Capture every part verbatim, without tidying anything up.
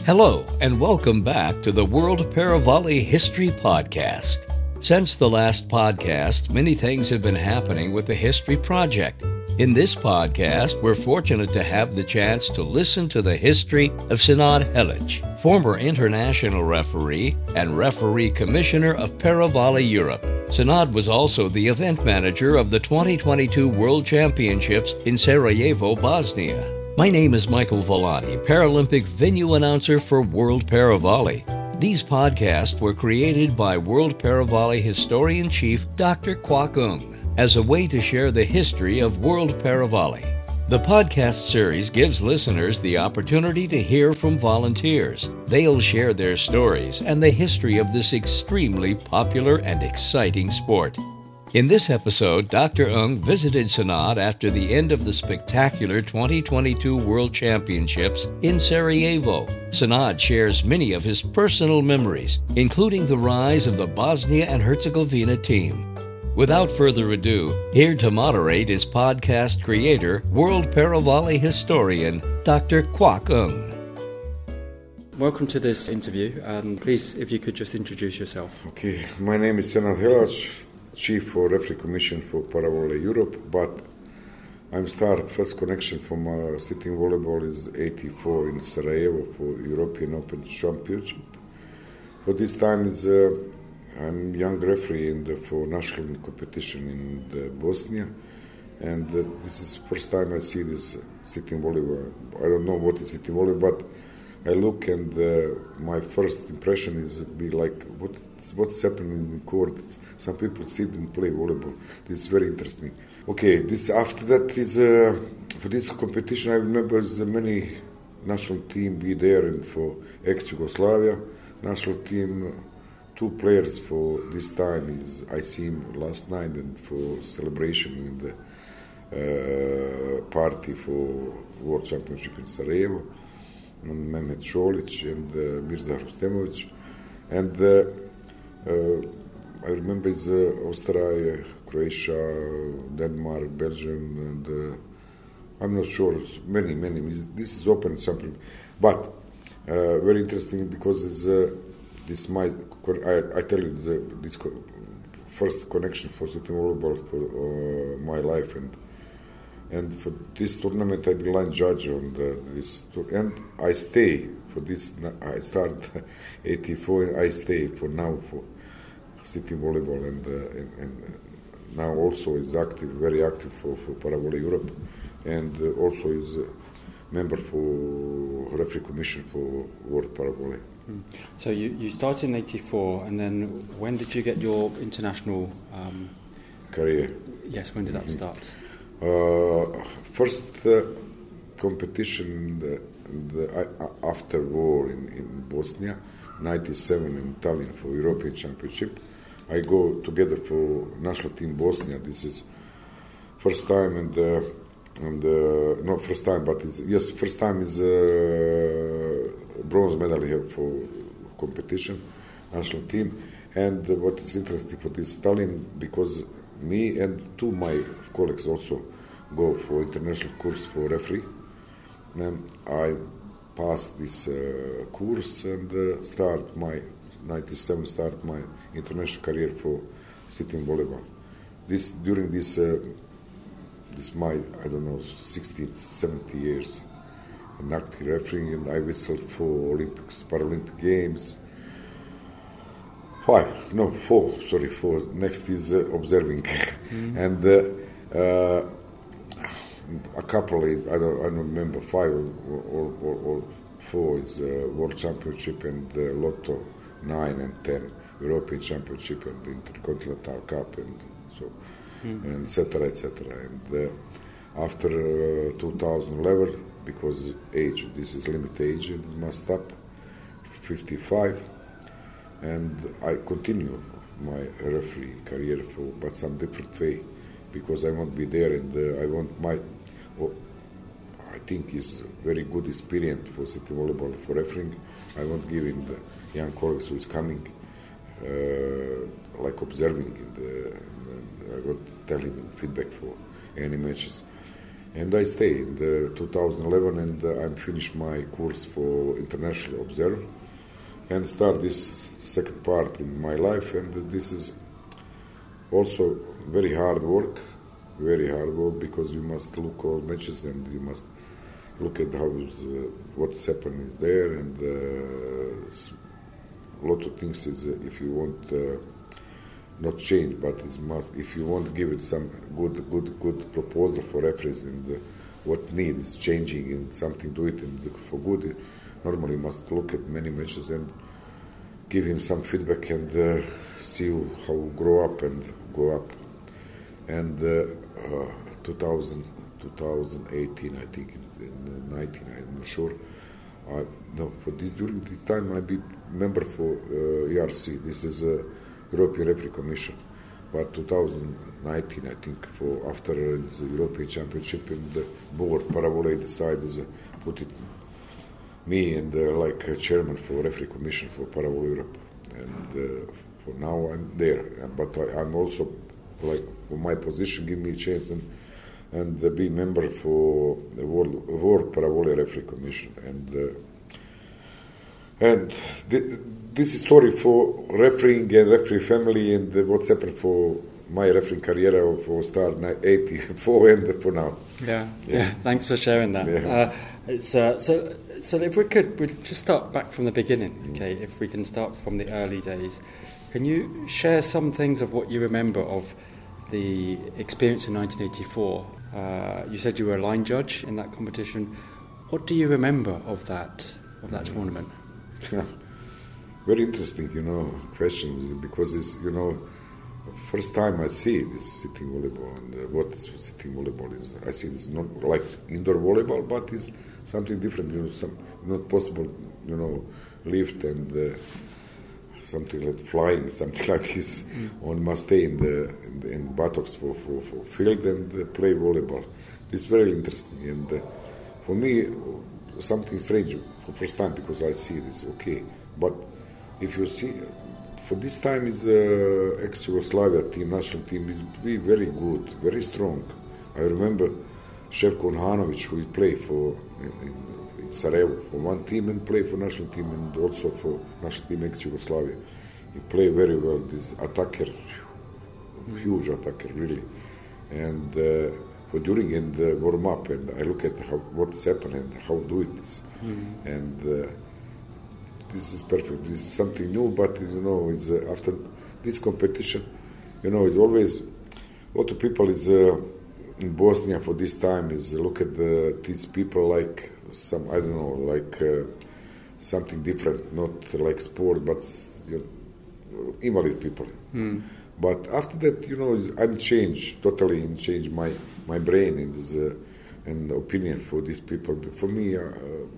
Hello, and welcome back to the World Paravolley History Podcast. Since the last podcast, many things have been happening with the History Project. In this podcast, we're fortunate to have the chance to listen to the history of Senad Helic, former international referee and referee commissioner of Paravolley Europe. Senad was also the event manager of the twenty twenty-two World Championships in Sarajevo, Bosnia. My name is Michael Villani, Paralympic venue announcer for World Paravolley. These podcasts were created by World Paravolley Historian-Chief Doctor Kwok Ung as a way to share the history of World Paravolley. The podcast series gives listeners the opportunity to hear from volunteers. They'll share their stories and the history of this extremely popular and exciting sport. In this episode, Doctor Ung visited Senad after the end of the spectacular twenty twenty-two World Championships in Sarajevo. Senad shares many of his personal memories, including the rise of the Bosnia and Herzegovina team. Without further ado, here to moderate is podcast creator, World Paravolley historian, Doctor Kwok Ung. Welcome to this interview, and please, if you could just introduce yourself. Okay, my name is Senad Helic, Chief for Referee Commission for Paravolley Europe, but I'm started first connection from uh, sitting volleyball is eighty-four in Sarajevo for European Open Championship. For this time is uh, I'm young referee in the, for national competition in the Bosnia, and uh, this is first time I see this uh, sitting volleyball. I don't know what is sitting volleyball, but I look and uh, my first impression is be like what what's happening in the court. Some people sit and play volleyball. This is very interesting. Okay, this after that is uh, for this competition. I remember the many national team be there, and for ex-Yugoslavia national team, two players for this time is I see him last night and for celebration in the uh, party for World Championship in Sarajevo. Mehmet Šolić and uh, Mirza Rustemović, and uh, uh, I remember it's uh, Austria, Croatia, Denmark, Belgium, and uh, I'm not sure. Many, many. This is open something, but uh, very interesting because it's uh, this my I, I tell you the, this co- first connection for sitting volleyball for uh, my life, and and for this tournament I be line judge on the, this and I stay for this. I start eighty-four and I stay for now for sitting volleyball, and, uh, and, and now also is active, very active for, for Paravolley Europe, and uh, also is a member for referee commission for World Paravolley. Mm. So you, you started in eighty-four, and then when did you get your international um, career? Yes, when did that Mm-hmm. start? Uh, first uh, competition the, the, uh, after war in, in Bosnia, ninety-seven in Tallinn for European Championship. I go together for national team Bosnia. This is first time, and uh, and uh, not first time, but it's, yes, first time is uh, bronze medal here for competition national team. And uh, what is interesting for this Tallinn, because me and two my colleagues also go for international course for referee, and I passed this uh, course and uh, start my ninety-seven start my international career for sitting volleyball. This during this uh, this my I don't know sixty, seventy years in active refereeing, and I whistled for Olympics, Paralympic Games. Five, no, four. Sorry, four. Next is uh, observing, mm-hmm. and uh, uh, a couple. Is, I don't, I don't remember five or, or, or, or four is uh, World Championship and uh, Lotto nine and ten, European Championship and Intercontinental Cup, and so, mm-hmm. and et cetera, et cetera. And uh, after uh, two thousand eleven, because age, this is limit age, it must stop, fifty-five. And I continue my referee career for, but some different way, because I won't be there, and uh, I want my, oh, I think is very good experience for city volleyball for refereeing. I won't give in the young colleagues who is coming, uh, like observing, in the, and I will tell him feedback for any matches. And I stay in the two thousand eleven, and uh, I'm finished my course for international observer, and start this second part in my life. And this is also very hard work, very hard work, because you must look all matches and you must look at how uh, what's happening is there, and a uh, lot of things is uh, if you want. Uh, Not change, but it's must. If you want to give it some good, good, good proposal for referees and uh, what needs changing and something, do it and for good. Normally, you must look at many matches and give him some feedback and uh, see how grow up and go up. And uh, uh, two thousand, twenty eighteen, I think, in nineteen, I'm not sure. Uh, no, for this during this time, I be member for uh, E R C. This is a uh, European Referee Commission, but two thousand nineteen, I think, for after the European Championship, and the board Paravole decided to put it me and uh, like a chairman for Referee Commission for Paravole Europe, and uh, for now I'm there. But I, I'm also like for my position, give me a chance and and uh, be member for the World World Paravole Referee Commission, and uh, and. The, This is story for refereeing and referee family, and what's happened for my refereeing career for start eighty-four and for now. Yeah, yeah, yeah. Thanks for sharing that. Yeah. Uh, it's uh, so. So if we could, we'd just start back from the beginning. Okay, mm. If we can start from the early days, can you share some things of what you remember of the experience in nineteen eighty-four? Uh, you said you were a line judge in that competition. What do you remember of that of that mm. tournament? Very interesting, you know, questions, because it's, you know, first time I see this sitting volleyball, and uh, what is sitting volleyball is. I see it's not like indoor volleyball, but it's something different, you know, some not possible, you know, lift and uh, something like flying, something like this. Mm. One must stay in the in, the, in buttocks for, for, for field and uh, play volleyball. It's very interesting, and uh, for me, something strange for first time, because I see this, okay, but if you see, for this time is uh, ex-Yugoslavia team, national team is be very good, very strong. I remember Ševko Unhanović, who played for in, in Sarajevo for one team and played for national team, and also for national team ex-Yugoslavia. He played very well. This attacker, huge attacker, really. And uh, for during and uh, warm up, and I look at how what's happened and how do it is, mm-hmm. and. Uh, This is perfect. This is something new, but you know, it's, uh, after this competition, you know, it's always a lot of people is uh, in Bosnia for this time is look at the, these people like some I don't know like uh, something different, not like sport, but you know, invalid people. Mm. But after that, you know, I'm changed totally and changed my my brain and uh, and opinion for these people. But for me. Uh,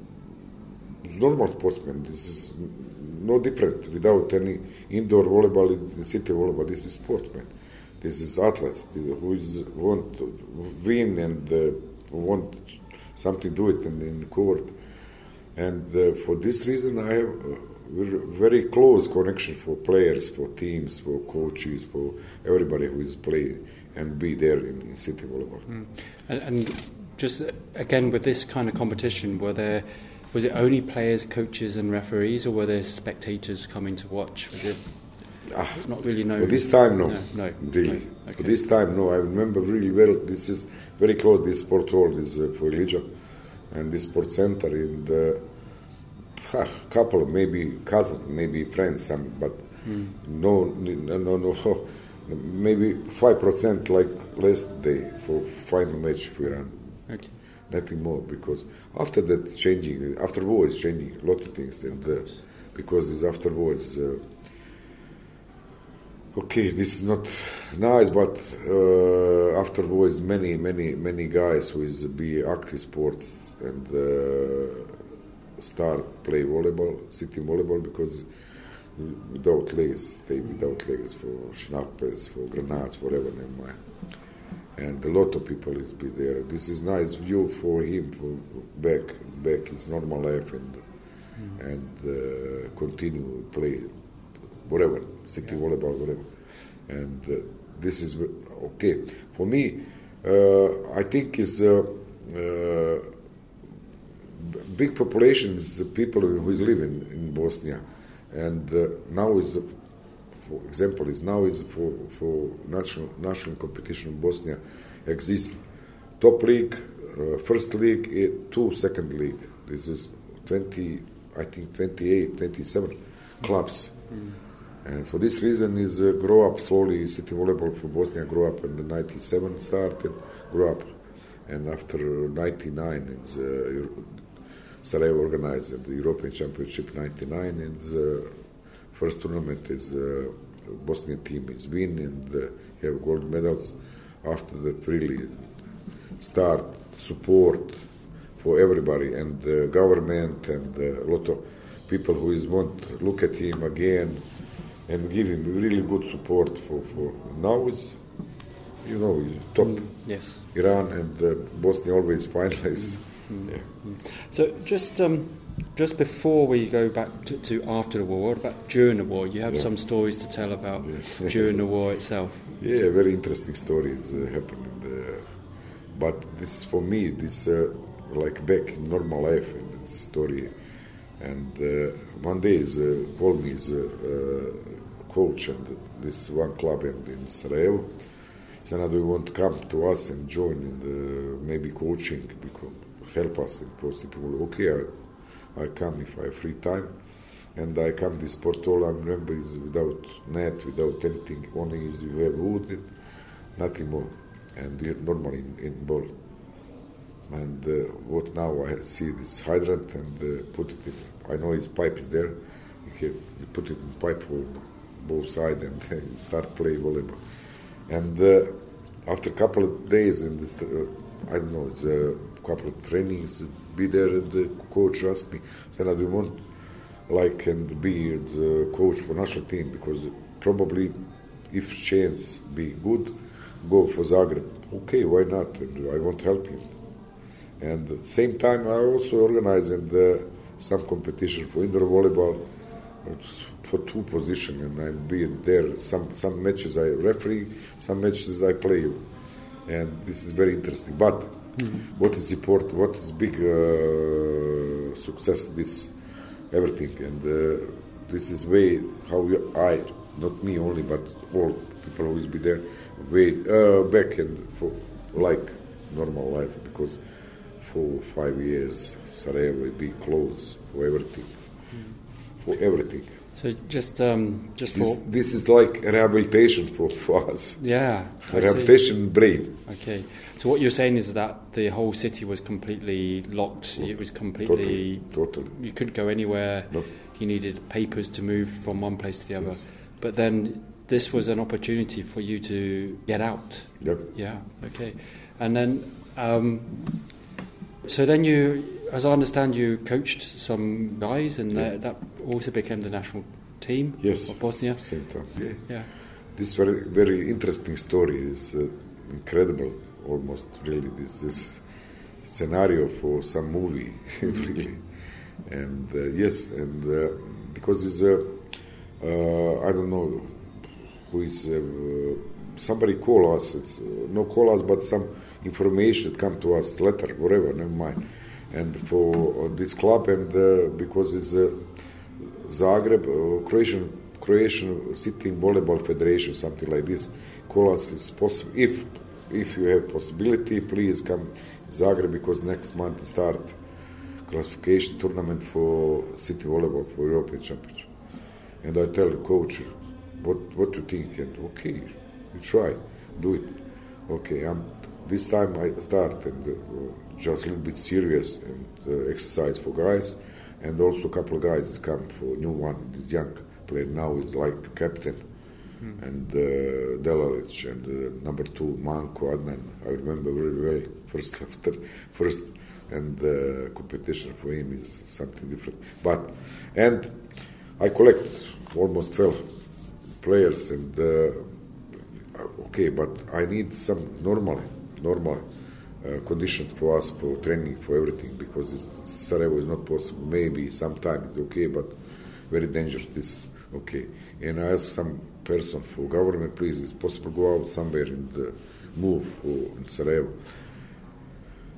Normal sportsman. This is no different without any indoor volleyball, city volleyball. This is sportsman. This is athletes who is want to win and uh, want something to do it in, in the court. And uh, for this reason, I have a very close connection for players, for teams, for coaches, for everybody who is playing and be there in, in city volleyball. Mm. And, and just again with this kind of competition, were there Was it only players, coaches, and referees, or were there spectators coming to watch? Was it ah, not really known? For this time, no. No, no really. No. Okay. For this time, no. I remember really well. This is very close. This sport hall is uh, for Ilija, and this sport center. And a uh, couple, maybe cousin, maybe friends, some, but mm. no, no, no, no. Maybe five percent like last day for final match for Iran. Okay. Nothing more, because after that changing, after war is changing a lot of things, and uh, because it's afterwards, uh, okay, this is not nice, but uh, afterwards many, many, many guys who is be active sports and uh, start play volleyball, sitting volleyball, because without legs, stay without legs for schnappers, for grenades, whatever, never mind. And a lot of people is be there. This is nice view for him, for back, back his normal life, and mm. and uh, continue play, whatever, city yeah. volleyball, whatever. And uh, this is okay for me. Uh, I think is uh, uh, big population is the people who is living in Bosnia, and uh, now is, uh, for example, is now is for for national national competition in Bosnia exists top league, uh, first league, uh, two second league. This is twenty, I think twenty-eight, twenty-seven clubs. Mm. And for this reason is uh, grow up slowly, city volleyball for Bosnia grow up in the ninety-seven started, grow up. And after ninety-nine, it's, uh, Sarajevo organized the European Championship ninety-nine, and the first tournament is uh, Bosnian team is win and uh, have gold medals. After that, really start support for everybody and the government and a lot of people who is want look at him again and give him really good support for, for now is, you know, he's top. Mm, yes. Iran and uh, Bosnia always finalists. Mm, mm, yeah. mm. So just um, just before we go back to, to after the war, what about during the war? You have yeah. some stories to tell about yeah. during the war itself. Yeah, very interesting stories uh, happened. Uh, but this for me, this uh, like back in normal life and this story. And uh, one day, is, uh, called me as a uh, coach and this one club in, in Sarajevo. Said, do you want to come to us and join in the maybe coaching, because help us in possible. Okay, I, I come if I have free time, and I come this portal. I remember is without net, without anything. Only is you have wood, and nothing more, and you're normally in, in ball. And uh, what now I see this hydrant and uh, put it in. I know his pipe is there. You can you put it in pipe for both sides and uh, start play volleyball. And uh, after a couple of days in this, uh, I don't know, it's a couple of trainings, be there, and the coach asked me, said, do you want like and be the coach for national team? Because probably if chance be good, go for Zagreb. Okay, why not? And I want to help him. And at the same time, I also organized uh, some competition for indoor volleyball for two positions, and I'm being there. Some some matches I referee, some matches I play, and this is very interesting. But mm-hmm. what is important? What is big uh, success? This everything, and uh, this is way how you, I, not me only, but all people who will be there, way uh, back and for like normal life, because for five years Sarajevo will be closed for everything. For everything. So just um, just this, for this is like a rehabilitation for, for us. Yeah, a rehabilitation brain. Okay. So what you're saying is that the whole city was completely locked. It was completely totally. totally. You couldn't go anywhere. No. You needed papers to move from one place to the other. Yes. But then this was an opportunity for you to get out. Yep. Yeah. Okay. And then um, so then you. As I understand, you coached some guys, and yeah. that also became the national team yes. of Bosnia. Same time, yeah. yeah. This very very interesting story is uh, incredible, almost really. This is scenario for some movie, really. And uh, yes, and uh, because it's uh, uh, I don't know who is uh, somebody call us. It's uh, no call us, but some information come to us, letter, whatever. Never mind. And for this club, and uh, because it's uh, Zagreb, uh, Croatian Croatian City Volleyball Federation, something like this, call us if possible. If if you have possibility, please come Zagreb, because next month start classification tournament for City Volleyball for European Championship. And I tell the coach, what what you think? And okay, you try, do it. Okay, I'm. This time I start and uh, just a little bit serious and uh, exercise for guys, and also a couple of guys come for new one. This young player now is like captain, mm. and uh, Delalic and uh, number two Manko Adnan. I remember very well. First after first and uh, competition for him is something different. But and I collect almost twelve players, and uh, okay, but I need some normally. normal uh, condition for us for training, for everything, because it's, Sarajevo is not possible. Maybe sometimes it's okay, but very dangerous. This is okay. And I ask some person for government, please, it's possible go out somewhere and uh, move for in Sarajevo.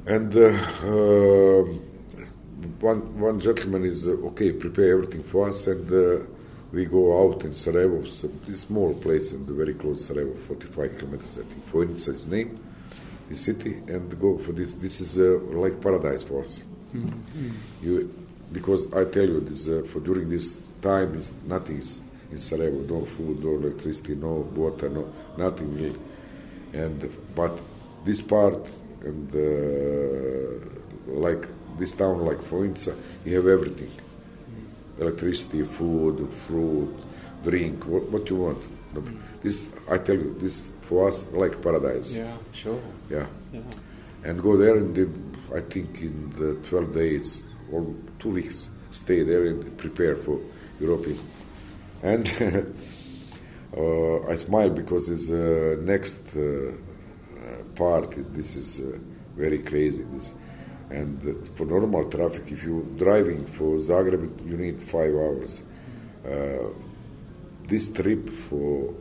And uh, uh, one one gentleman is uh, okay, prepare everything for us, and uh, we go out in Sarajevo, so this small place and very close Sarajevo, forty-five kilometers, I think. Vojnica is name, the city, and go for this. This is uh, like paradise for us. Mm-hmm. You, because I tell you, this uh, for during this time is nothing is in Sarajevo, no food, no electricity, no water, no nothing really. And but this part and uh, like this town, like Vojnica, you have everything: electricity, food, fruit, drink, what, what you want. Mm. This I tell you, this for us like paradise. Yeah, sure. Yeah, yeah. And go there and did, I think in the twelve days or two weeks, stay there and prepare for European. And uh, I smile because it's uh, next uh, part. This is uh, very crazy. This and uh, for normal traffic, if you driving for Zagreb, you need five hours. Uh, this trip for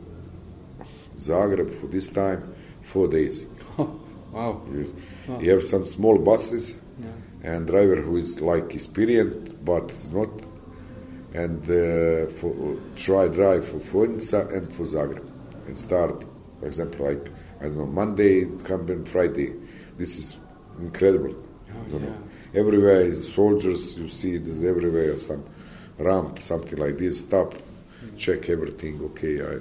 Zagreb for this time, four days. Oh, wow. You, wow! You have some small buses yeah. and driver who is like experienced, but it's not. And uh, for try drive for Vojnica and for Zagreb and start, for example, like I don't know, Monday, come in Friday. This is incredible. Oh, you yeah. know. Everywhere is soldiers. You see, there's everywhere some ramp, something like this. Stop, mm-hmm. check everything. Okay. I,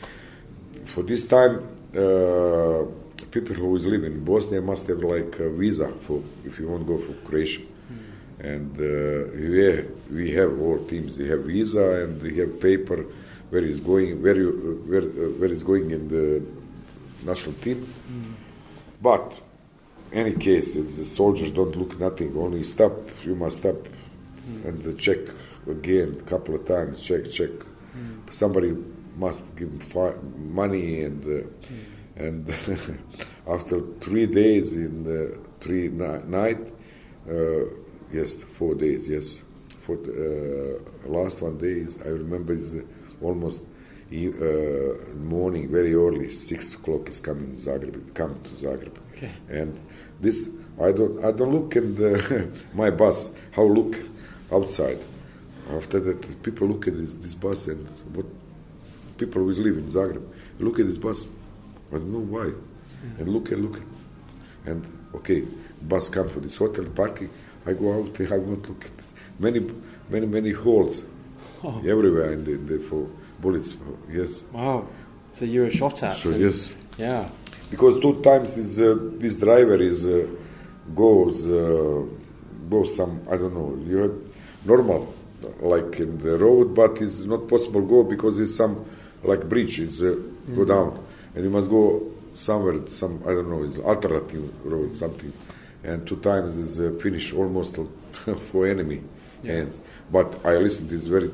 for this time, uh, people who is living in Bosnia must have like a visa for if you want to go for Croatia. And uh, we, we have all teams. They have visa and they have paper where is going, where you, uh, where uh, where is going in the national team. Mm. But any case, it's the soldiers don't look nothing. Only stop. You must stop mm. and uh, check again a couple of times. Check, check. Mm. Somebody must give fi- money and uh, mm. and after three days in the three ni- night. Uh, Yes, four days, yes. For the uh, last one days, I remember it's uh, almost uh, morning, very early, six o'clock is coming in Zagreb, come to Zagreb. Okay. And this, I don't I don't look in the, my bus, how look outside. After that, people look at this, this bus and what people who live in Zagreb, look at this bus, I don't know why. Yeah. And look and look. And okay, bus come for this hotel parking, I go out, I want to look at this. Many, many, many holes oh. everywhere in the, in the for bullets. Yes. Wow. So you were shot at. So yes. Yeah. Because two times is uh, this driver is uh, goes uh, goes some I don't know. You have normal like in the road, but it's not possible go because it's some like bridge. It's uh, mm. go down, and you must go somewhere. Some I don't know. It's alternative road something. And two times is uh, finished almost for enemy yeah. hands. But I listened this very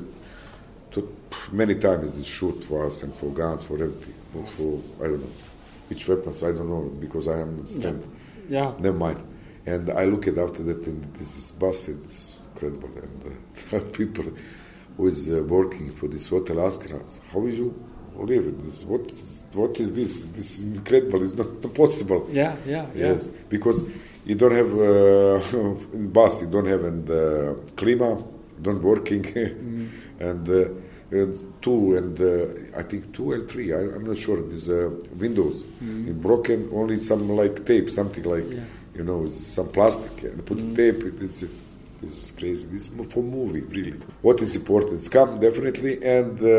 to many times this shoot for us and for guns for everything. For, for I don't know which weapons I don't know because I understand. Yeah. yeah. Never mind. And I look at after that and this is bus. It's incredible. And uh, people who is uh, working for this hotel ask us, how is you live? This what is, what is this? This is incredible. It's not, not possible. Yeah, yeah, yes, yeah. because. You don't have uh, in bus. You don't have and uh, klima, don't working, mm. and, uh, and two and uh, I think two and three. I, I'm not sure. These uh, windows mm. in broken. Only some like tape, something like yeah. you know, some plastic. And put mm. tape. It, it's this is crazy. This is for movie really. What is important? It's come definitely and uh,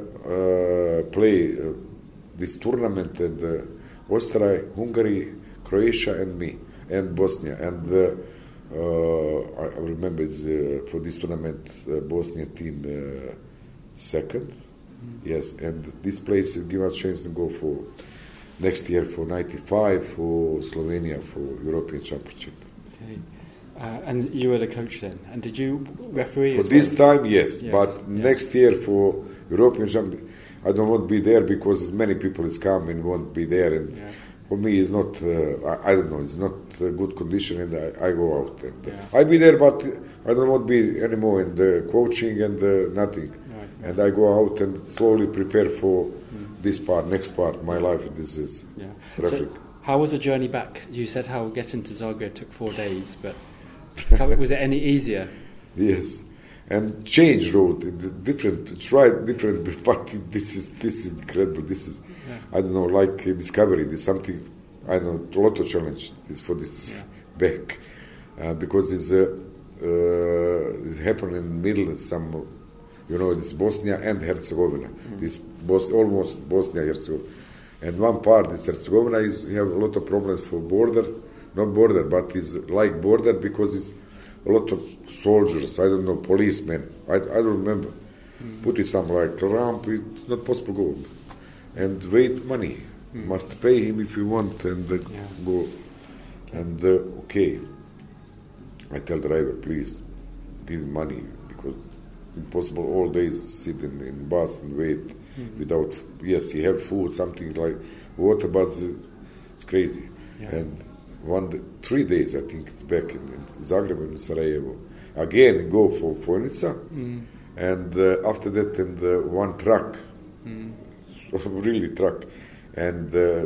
uh, play uh, this tournament and uh, Austria, Hungary, Croatia, and me. And Bosnia, and uh, uh, I remember it's, uh, for this tournament, uh, Bosnia team uh, second, mm. yes, and this place give us chance to go for next year for ninety-five for Slovenia for European Championship. Okay, uh, and you were the coach then, and did you referee for as this well? time? Yes, yes. but yes. next year for European Championship, I don't want to be there because many people is come and won't be there and. Yeah. For me, it's not, uh, I, I don't know, it's not a good condition and I, I go out. And, uh, yeah. I be there, but I don't want to be anymore in the coaching and uh, nothing. Right. And I go out and slowly prepare for mm. this part, next part, my life. This is yeah. traffic. So, how was the journey back? You said how getting to Zagreb took four days, but was it any easier? Yes, and change road, different, try different, but this is this is incredible. This is, yeah. I don't know, like uh, discovery. There's something, I don't know, a lot of challenge is for this yeah. back, uh, because it's, uh, uh, it's happening in the middle of some, you know, it's Bosnia and Herzegovina. Mm. This Bos- almost Bosnia Herzegovina, and one part is Herzegovina is have a lot of problems for border, not border, but it's like border because it's a lot of soldiers, I don't know, policemen, I, I don't remember. Mm. Put it some like ramp, it's not possible to go. And wait money, mm. must pay him if you want and uh, yeah. go. And uh, okay, I tell driver, please, give him money because impossible all days sit in, in bus and wait mm. without, yes, you have food, something like water, but it's crazy. Yeah. And One, three days, I think, it's back in, in Zagreb and Sarajevo. Again, go for Fojnica, mm. and uh, after that, and uh, one truck, mm. so really truck, and uh,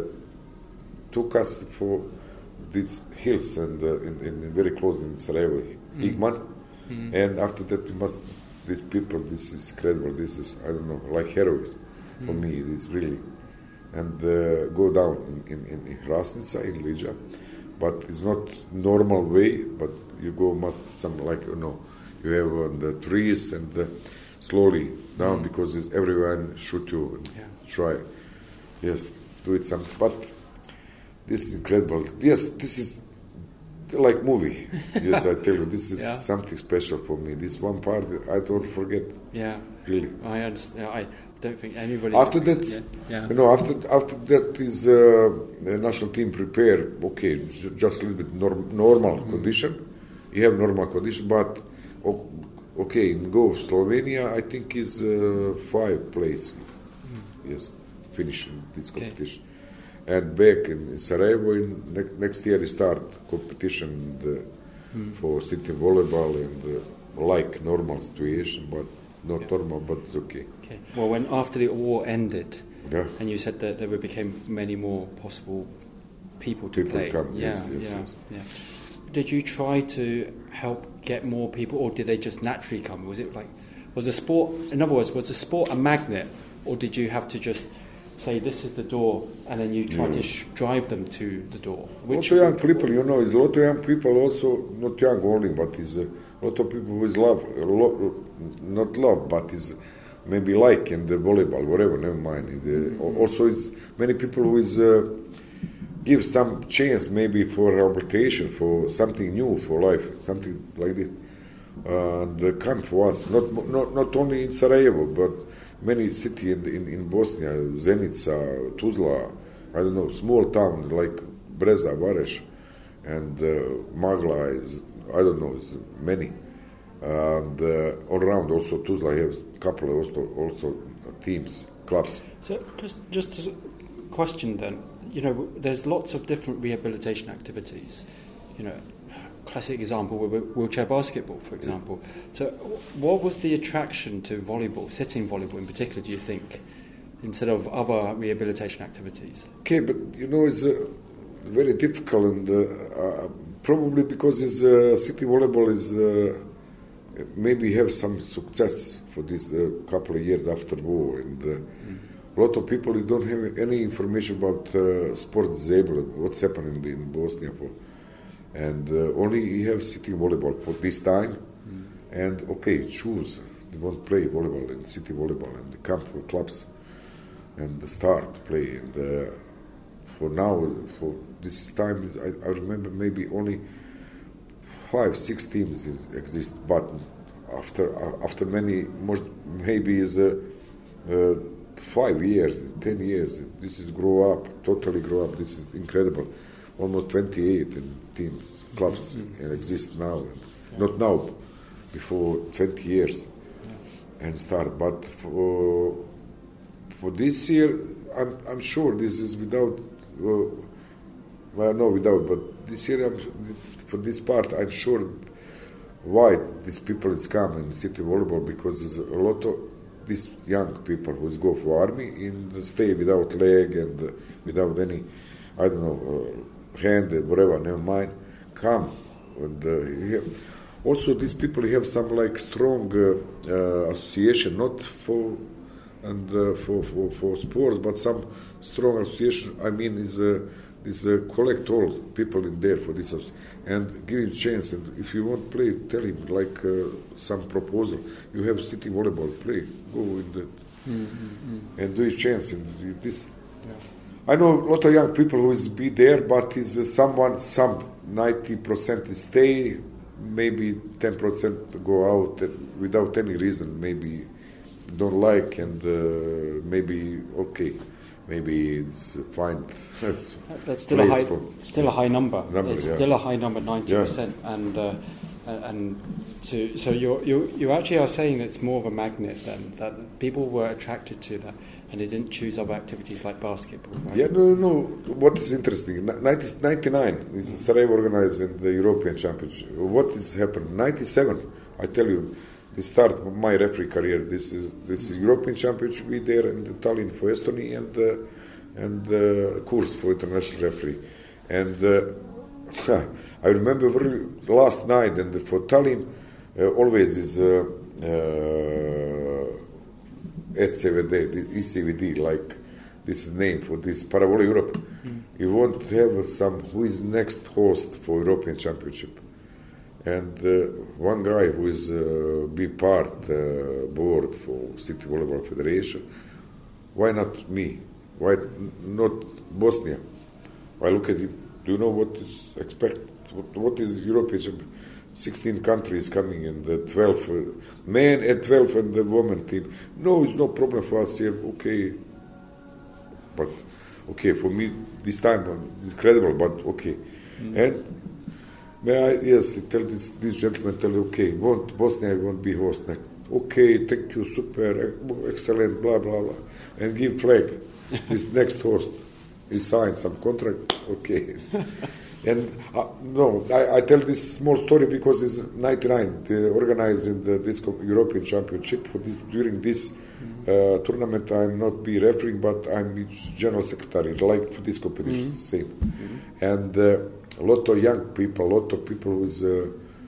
took us for these hills and uh, in, in very close in Sarajevo, mm. Igman, mm. and after that, we must. These people, this is incredible. This is I don't know, like heroism mm. for me. It is really, and uh, go down in in, in Hrasnica in Liđa. But it's not normal way. But you go must some like you know you have on the trees and uh, slowly down mm. because it's everyone shoot you and yeah. try. Yes, do it some. But this is incredible. Yes, this is like movie. Yes, I tell you, this is yeah. something special for me. This one part I don't forget. Yeah, really. I understand. I don't think anybody. After that, yeah. Yeah. you know, after after that is uh, the national team prepare. Okay, just a little bit norm, normal mm. condition. You have normal condition, but okay, in go Slovenia, I think is uh, five place. Mm. Yes, finishing this competition, okay. And back in Sarajevo in ne- next year we start competition the, mm. for city volleyball and uh, like normal situation, but. Not yeah. normal, but it's okay. Okay. Well, when after the war ended, yeah. and you said that there became many more possible people to people play. Come, yeah, yes, yes, yeah, yes. yeah. Did you try to help get more people, or did they just naturally come? Was it like, was the sport? In other words, was the sport a magnet, or did you have to just say this is the door, and then you try yeah. to sh- drive them to the door? Which a lot of young people, you know, is a lot of young people also not young only, but is. Uh, A lot of people with love, lot, not love, but is maybe like in the volleyball, whatever. Never mind. The, also, is many people who is uh, give some chance maybe for rehabilitation, for something new for life, something like this. Uh, and come for us, not not not only in Sarajevo, but many city in in, in Bosnia, Zenica, Tuzla. I don't know, small town like Breza, Vareš, and uh, Magla is. I don't know, it's many. And uh, all around also Tuzla has a couple of also, also teams, clubs. So just just a question then, you know, there's lots of different rehabilitation activities. You know, classic example, wheelchair basketball, for example. So what was the attraction to volleyball, sitting volleyball in particular, do you think, instead of other rehabilitation activities? Okay, but you know, it's uh, very difficult and uh, uh, probably because it's, uh, city volleyball is uh, maybe have some success for this uh, couple of years after war, and uh, mm. a lot of people don't have any information about uh, sport disabled, what's happening in Bosnia, for, and uh, only you have city volleyball for this time, mm. and okay, choose they want to play volleyball in city volleyball and they come for clubs and start to play, and uh, for now for this time, I, I remember maybe only five, six teams exist, but after after many, most, maybe is uh, uh, five years, ten years, this is grow up, totally grow up. This is incredible. Almost twenty-eight teams, clubs mm-hmm. exist now, and yeah. not now, before twenty years, yeah. and start. But for for this year, I'm I'm sure this is without. Uh, Well, no, without, but this year, I'm, for this part, I'm sure why these people is come in city volleyball, because there's a lot of these young people who go for army and stay without leg and uh, without any I don't know, uh, hand, whatever, never mind, come. And uh, have, also these people have some like strong uh, uh, association, not for and uh, for, for for sports, but some strong association. I mean, is a is a collect all people in there for this and give him chance. And if you want to play, tell him like uh, some proposal. You have city volleyball, play, go with that, mm-hmm. and do it chance. And this, yeah. I know a lot of young people who is be there, but is uh, someone some ninety percent stay, maybe ten percent go out without any reason, maybe don't like, and uh, maybe okay. Maybe it's fine. That's, That's still a high, still a high number. number it's yeah. still a high number, ninety yeah. percent, and uh, and to so you you you actually are saying it's more of a magnet then, that people were attracted to that and they didn't choose other activities like basketball. Right? Yeah, no, no. What is interesting? nineteen ninety-nine is Sarajevo organizing the European Championship. What is happened? ninety-seven, I tell you. The start of my referee career. This is this is European Championship. We there in Tallinn for Estonia and uh, and uh, course for international referee. And uh, I remember very last night and for Tallinn uh, always is uh, uh, E C V D, E C V D, like this is name for this Paravolley Europe. Mm. You want to have some who is next host for European Championship. And uh, one guy who is uh, be part uh, board for City Volleyball Federation, why not me? Why not Bosnia? I look at him. Do you know what is expect? What, what is European? Sixteen countries coming and the twelve uh, men and twelve and the women team. No, it's no problem for us here. Okay, but okay for me this time it's incredible. But okay, mm. and. May I, yes, tell this, this gentleman, tell okay, want Bosnia won't be host next. Okay, thank you, super, excellent, blah, blah, blah. And give flag. This next host. He signed some contract, okay. And uh, no, I, I tell this small story because it's ninety-nine, they organizing the this European Championship. For this during this uh, tournament, I'm not be refereeing, but I'm general secretary, like for this competition, mm-hmm. same. Mm-hmm. And uh, a lot of young people, a lot of people who is, uh,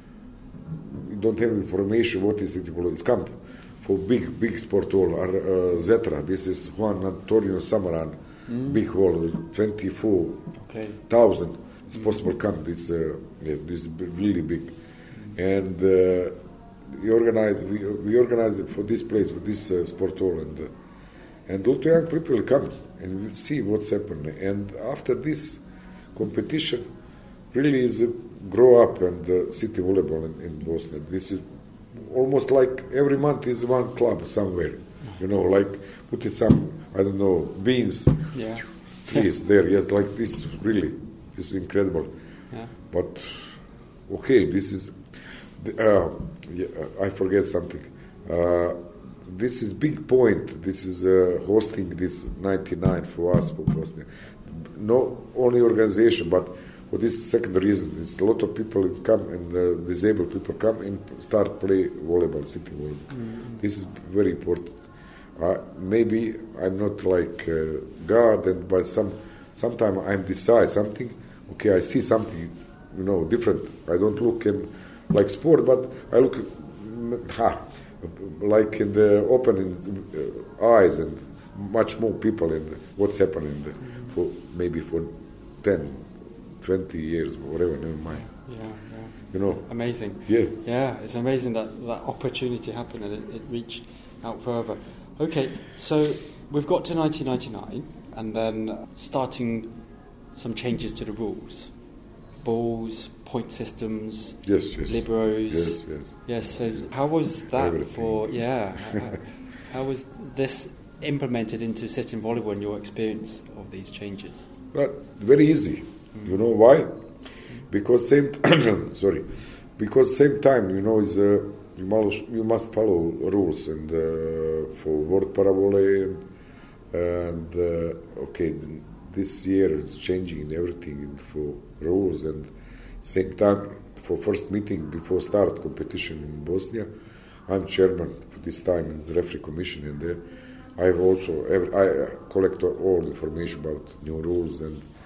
don't have information what is it. It's camp for big, big sport hall. Are, uh, Zetra, this is Juan Antonio Samaran, mm. big hall, twenty-four thousand. Okay. It's possible camp. This, uh, yeah, this is really big, mm. and uh, we organize. We, we organize it for this place, for this uh, sport hall, and uh, and a lot of young people come and we see what's happening. And after this competition. Really is uh, grow up and uh, city volleyball in, in Bosnia. This is almost like every month is one club somewhere. You know, like put it some, I don't know, beans, yeah. trees there. Yes, like this really is incredible. Yeah. But okay, this is, uh, yeah, I forget something. Uh, this is big point. This is uh, hosting this ninety-nine for us, for Bosnia. Not only organization, but for this second reason, is a lot of people come and uh, disabled people come and start play volleyball, city volleyball. Mm-hmm. This is very important. Uh, maybe I'm not like uh, God, and but some sometimes I decide something. Okay, I see something, you know, different. I don't look in like sport, but I look ha, like in the open uh, eyes and much more people in what's happening mm-hmm. for maybe for ten. twenty years, whatever, never mind. Yeah, yeah. You know. Amazing. Yeah. Yeah, it's amazing that that opportunity happened and it, it reached out further. Okay, so we've got to nineteen ninety-nine and then starting some changes to the rules. Balls, point systems, yes, yes. liberos. Yes, yes. Yes, so how was that Everything. for, yeah, how, how was this implemented into sitting volleyball in your experience of these changes? But very easy. You know why? Because same t- sorry, because same time you know is uh, you must you must follow rules and uh, for World Paravolley and, and uh, okay this year it's changing everything for rules and same time for first meeting before start competition in Bosnia, I'm chairman for this time in the referee commission and uh, I have also every, I collect all information about new rules and.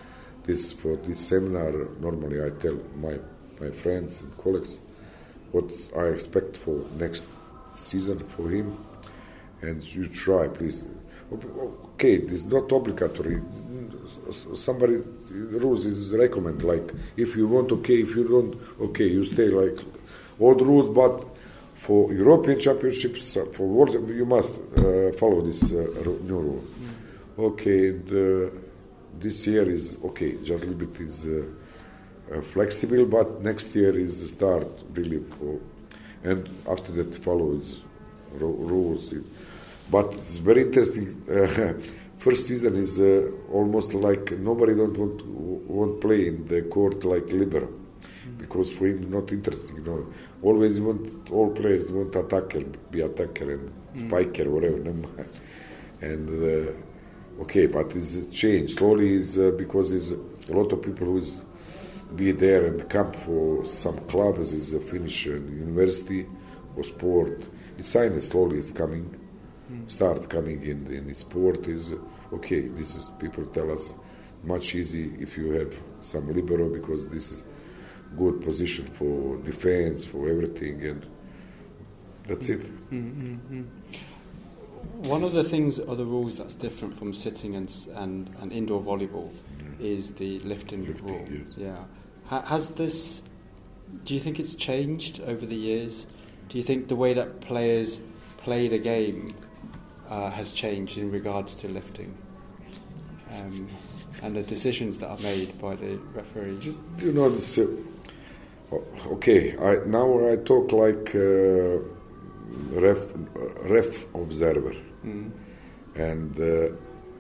this for this seminar, normally I tell my my friends and colleagues what I expect for next season for him, and you try, please. Okay, it's not obligatory. Somebody rules is recommend, like if you want, okay, if you don't, okay, you stay like old rules, but for European Championships, for World, you must uh, follow this uh, new rule. Mm. Okay, and, uh, this year is okay, just a little bit is uh, uh, flexible, but next year is the start really, for, and after that follows ro- rules. But it's very interesting. Uh, first season is uh, almost like nobody don't want want play in the court like libero, mm. because for him not interesting. You know, always you want all players want attacker, be attacker and mm. spiker, whatever. And uh, okay, but it's changed slowly. Is uh, because is a lot of people who is be there and come for some clubs is uh, finish uh, university or sport. It's sign slowly. It's coming. Start coming in in sport is okay. This is people tell us much easy if you have some libero because this is good position for defense for everything and that's it. Mm-hmm. One of the things or the rules that's different from sitting and and, and indoor volleyball mm-hmm. is the lifting, lifting rule. Yes. Yeah, ha- has this? Do you think it's changed over the years? Do you think the way that players play the game Uh, has changed in regards to lifting um, and the decisions that are made by the referees? You know, this, uh, okay, I, now I talk like uh, ref, ref observer. Mm. And uh,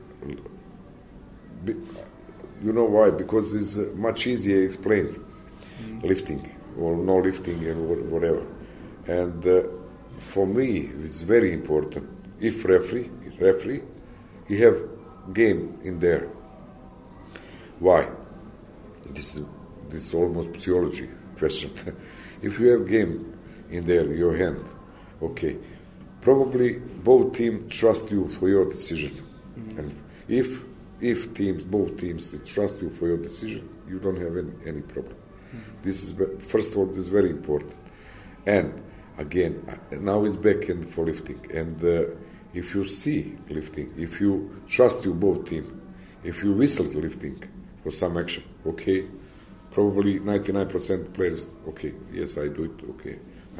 be, you know why? Because it's much easier explained, mm. lifting or no lifting and whatever. And uh, for me, it's very important. If referee, referee, he have game in there. Why? This is this is almost psychology question. If you have game in there, your hand, okay, probably both teams trust you for your decision. Mm-hmm. And if if teams, both teams trust you for your decision, you don't have any, any problem. Mm-hmm. This is first of all, this is very important. And again, now it's back in for lifting and. Uh, If you see lifting, if you trust you both team, if you whistle lifting for some action, okay, probably ninety-nine percent players, okay, yes, I do it, okay.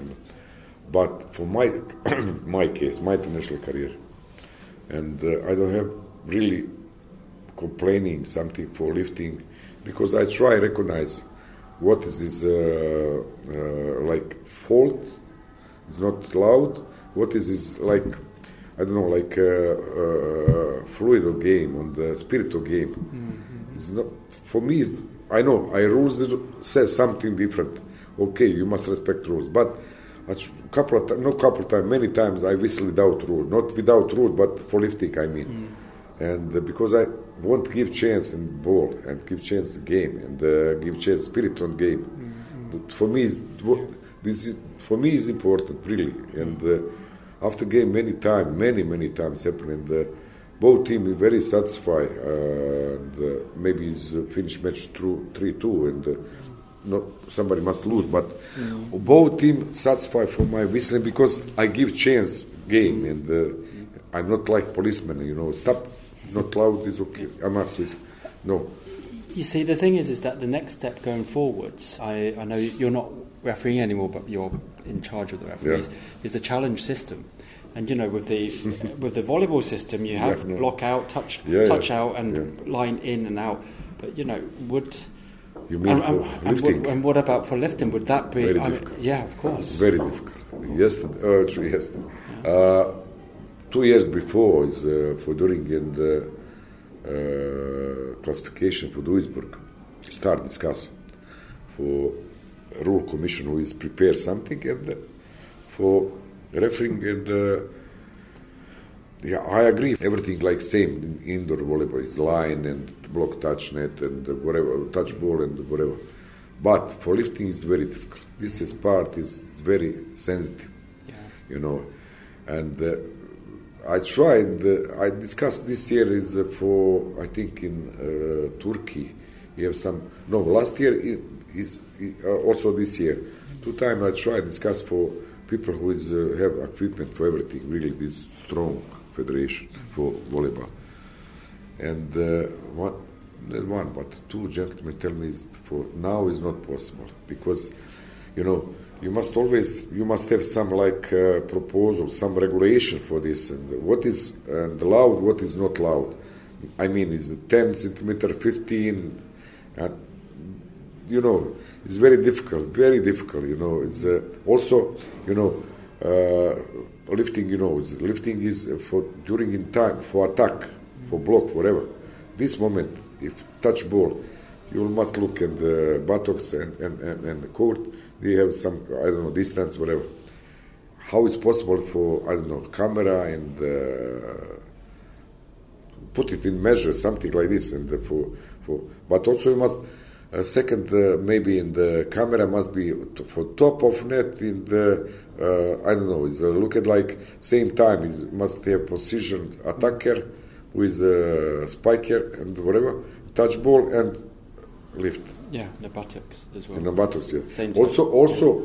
But for my my case, my international career, and uh, I don't have really complaining something for lifting because I try recognize what is this uh, uh, like fault, it's not loud, what is this like. I don't know, like uh, uh, fluid of game, on the spirit of game. Mm-hmm. It's not for me. It's, I know I rules says something different. Okay, you must respect rules, but a couple of times, not couple of times, many times I whistle without rule, not without rules, but for lifting. I mean, mm. and uh, because I want to give chance in ball and give chance the game and uh, give chance spirit on game. Mm-hmm. For me, this is for me is important really and. Uh, After game, many times, many, many times happened, and uh, both teams are very satisfied. Uh, and, uh, maybe it's uh, finished match through three two, and uh, not somebody must lose. But mm. both teams satisfied for my whistling because I give chance game, and uh, I'm not like policeman. You know, stop, not loud is okay. I must whistle. No. You see, the thing is, is that the next step going forwards. I, I know you're not refereeing anymore, but you're in charge of the referees. Yeah. Is the challenge system, and you know, with the with the volleyball system, you have yeah, no. block out, touch, yeah, touch yeah. out, and yeah. line in and out. But you know, would you mean and, for and, lifting? And what, and what about for lifting? Would that be very I difficult? Mean, yeah, of course. It's very difficult. Yesterday, uh, actually, yesterday, yeah. uh, two years before is uh, for during and. Uh, Uh, classification for Duisburg start discuss for rule commission who is prepare something and uh, for refereeing and uh, yeah I agree everything like same in indoor volleyball is line and block touch net and whatever touch ball and whatever but for lifting it's very difficult. This is part is very sensitive, yeah. you know, and uh, I tried, uh, I discussed this year is uh, for, I think in uh, Turkey, You have some. No, last year is uh, also this year. Two times I tried discuss for people who is uh, have equipment for everything. Really, this strong federation for volleyball. And uh, one, not one, but two gentlemen tell me is for now is not possible because, you know, you must always you must have some like uh, proposal, some regulation for this, and what is and allowed, what is not allowed. I mean, is ten centimeter, fifteen, and you know, it's very difficult, very difficult. You know, it's uh, also, you know, uh, lifting. You know, it's, lifting is for during in time for attack, for block, whatever. This moment, if touch ball, you must look at the buttocks and and, and, and the court. They have some, I don't know, distance, whatever. How is possible for, I don't know, camera and uh, put it in measure, something like this, and uh, for, for, but also you must, uh, second, uh, maybe in the camera must be to, for top of net in the, uh, I don't know, it's uh, look at like same time, it must have position attacker with a spiker and whatever, touch ball and lift. Yeah, the buttocks as well. In the buttocks, yes. Same also, time. also,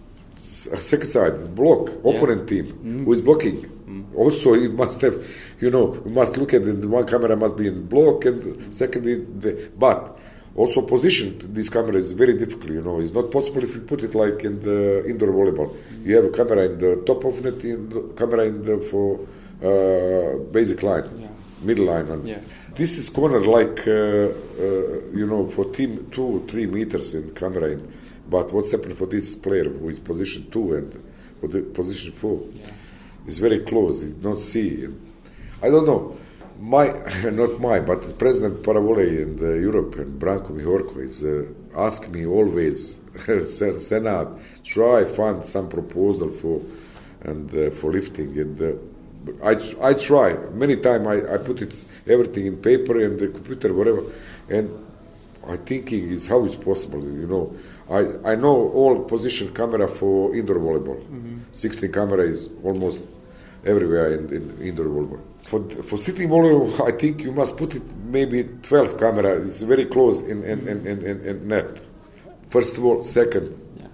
second side, block, opponent yeah. team, mm. who is blocking. Mm. Also, you must have, you know, you must look at it, the one camera must be in block, and secondly, the, but also position, this camera is very difficult, you know, it's not possible if you put it like in the indoor volleyball. Mm. You have a camera in the top of net, in the camera in the, for uh, basic line, yeah. middle line. And yeah. This is corner like, uh, uh, you know, for team two, three meters in camera in. But what's happened for this player who is position two and for the position four? Yeah. It's very close, you don't see. I don't know. My, not my, but President Paravolley in uh, Europe and Branko Mihorko is uh, asking me always, Senat, try find some proposal for and uh, for lifting and uh, I, I try many times. I, I put it everything in paper and the computer, whatever, and I thinking is how it's possible. You know, I, I know all position camera for indoor volleyball. Mm-hmm. sixteen camera is almost everywhere in, in indoor volleyball. For for sitting volleyball, I think you must put it maybe twelve camera. It's very close in in, in, in, in, in net. First of all, second, yeah.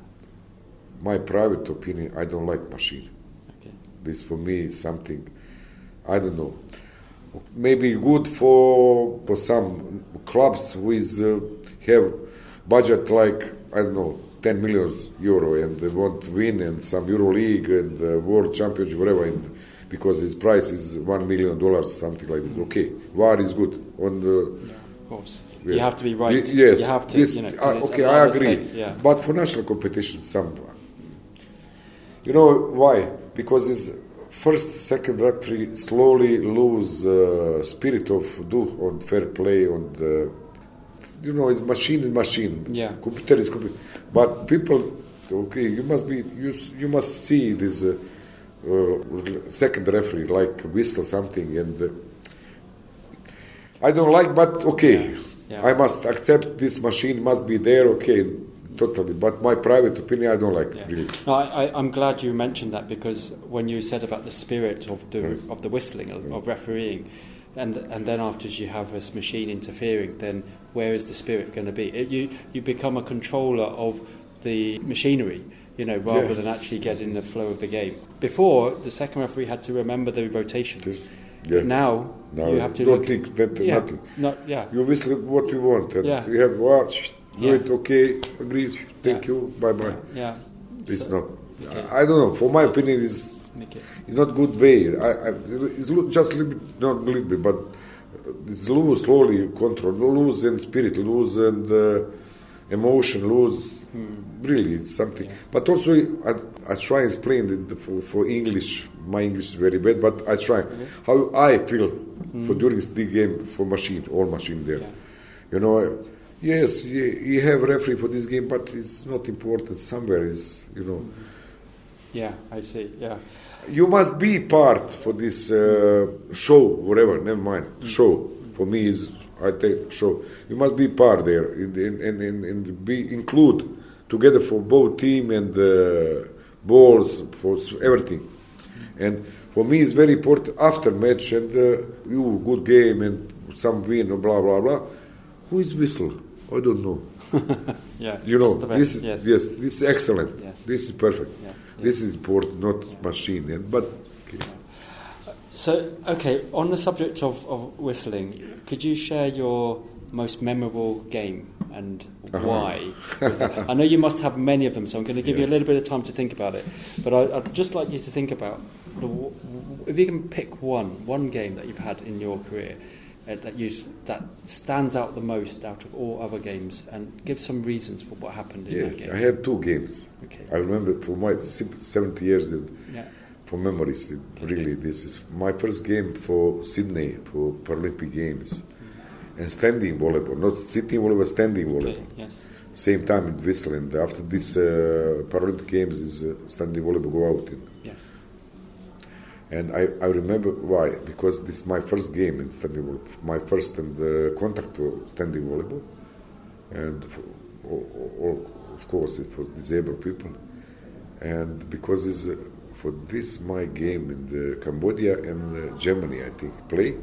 My private opinion, I don't like machine. This for me is something, I don't know, maybe good for for some clubs with uh, have budget like, I don't know, ten million euro and they want to win and some Euro League and uh, World Championship, whatever, and because his price is one million dollars, something like this. Okay, V A R is good. On the, yeah, of course. Yeah. You have to be right. Y- yes. You have to, this, you know, uh, okay, I agree. Space, yeah. But for national competition, some, you know why? Because it's first, second referee slowly lose uh, spirit of do on fair play on the, you know, it's machine is machine. Yeah. Computer is computer. But people, okay, you must be you you must see this uh, uh, second referee like whistle something and uh, I don't like, but okay, yeah. Yeah. I must accept this machine must be there. Okay. Totally, but my private opinion, I don't like yeah. really. No, I, I, I'm glad you mentioned that because when you said about the spirit of the mm. of the whistling of, mm. of refereeing, and and then after you have this machine interfering, then where is the spirit going to be? It, you you become a controller of the machinery, you know, rather yeah. than actually getting the flow of the game. Before, the second referee had to remember the rotations. Yeah. Now, now you have to don't look, think that yeah, nothing. Not, yeah. You whistle what you want, and yeah. you have watch. Do yeah. it, okay, agreed, thank yeah. you, bye bye. Yeah. It's so, not, okay. I, I don't know, for my opinion, it's, okay. it's not good way. I, I, it's just a little bit, not a little bit, but it's lose slowly control, lose and spirit, lose and uh, emotion, lose. Hmm. Really, it's something. Yeah. But also, I, I try and explain it for, for English. My English is very bad, but I try mm-hmm. how I feel mm-hmm. for during the game for machine, all machine there. Yeah. You know. Yes, you, you have referee for this game, but it's not important. Somewhere is, you know. Yeah, I see. Yeah. You must be part for this uh, show, whatever. Never mind. Mm-hmm. Show for me is I take show. You must be part there and in, in, in, in be include together for both team and uh, balls for everything. Mm-hmm. And for me, it's very important after match and uh, you good game and some win blah blah blah. Who is whistle? I don't know. Yeah, you know, just the best, this is yes. yes, this is excellent. Yes. This is perfect. Yes, yes. This is sport, not Yeah. machine. Yeah, but okay. So, okay, on the subject of, of whistling, could you share your most memorable game and Uh-huh. why? 'Cause I know you must have many of them, so I'm going to give Yeah. you a little bit of time to think about it. But I, I'd just like you to think about, the, if you can pick one, one game that you've had in your career uh, that you s- that stands out the most out of all other games, and give some reasons for what happened in that Yes, game. I have two games. Okay. I remember for my seventy years in, Yeah. for memories. It really, this is my first game for Sydney for Paralympic Games, and standing volleyball, not sitting volleyball, standing volleyball. Okay. Yes. Same time in Whistland. After this uh, Paralympic Games, is uh, standing volleyball go out. In. Yes. And I, I remember why, because this is my first game in standing volleyball, my first and uh, contact for standing volleyball, and for, all, all, of course it for disabled people, and because it's uh, for this my game in the Cambodia and uh, Germany, I think play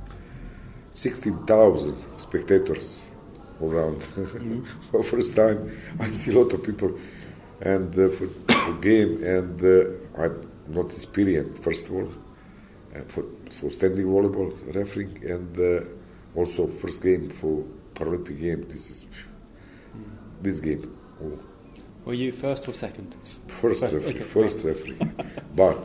sixteen thousand spectators around. Mm-hmm. For first time, I see a lot of people, and uh, for, for game, and uh, I'm not experienced first of all uh, for for standing volleyball refereeing, and uh, also first game for Paralympic game. This is this game. Oh. Were you first or second? First, First, referee, okay, first right. referee. But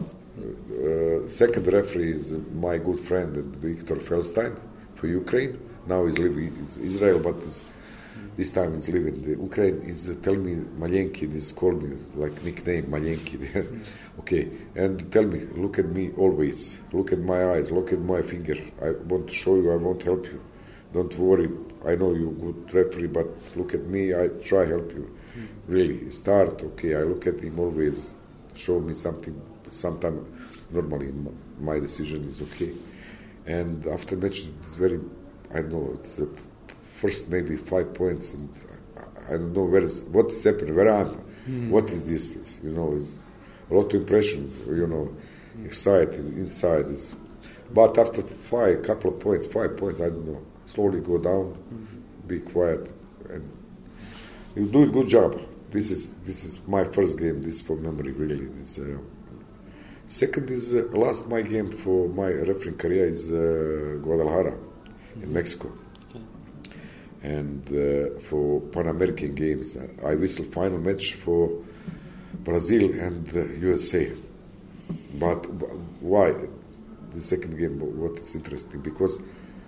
uh, second referee is my good friend Viktor Feldstein for Ukraine. Now he's living in Israel, but this, this time he's living in Ukraine. He's uh, telling me Malenki, this called me like nickname Malenki. Okay, and tell me, look at me always, look at my eyes, look at my finger. I want to show you, I want to help you. Don't worry, I know you're good referee, but look at me, I try help you. Really, start, okay, I look at him always, show me something, sometime, normally my decision is okay. And after match, it's very, I don't know, it's the first maybe five points, and I don't know where is, what is happening, where I am, mm. what is this, you know, it's a lot of impressions, you know, mm. excited, inside. Is, but after five, couple of points, five points, I don't know, slowly go down, mm. be quiet, and you do a good job. This is this is my first game. This is for memory, really. This, uh, second is uh, last my game for my refereeing career is uh, Guadalajara mm-hmm. in Mexico, okay. And uh, for Pan American Games, I whistled final match for Brazil and uh, U S A. But why the second game? What is interesting because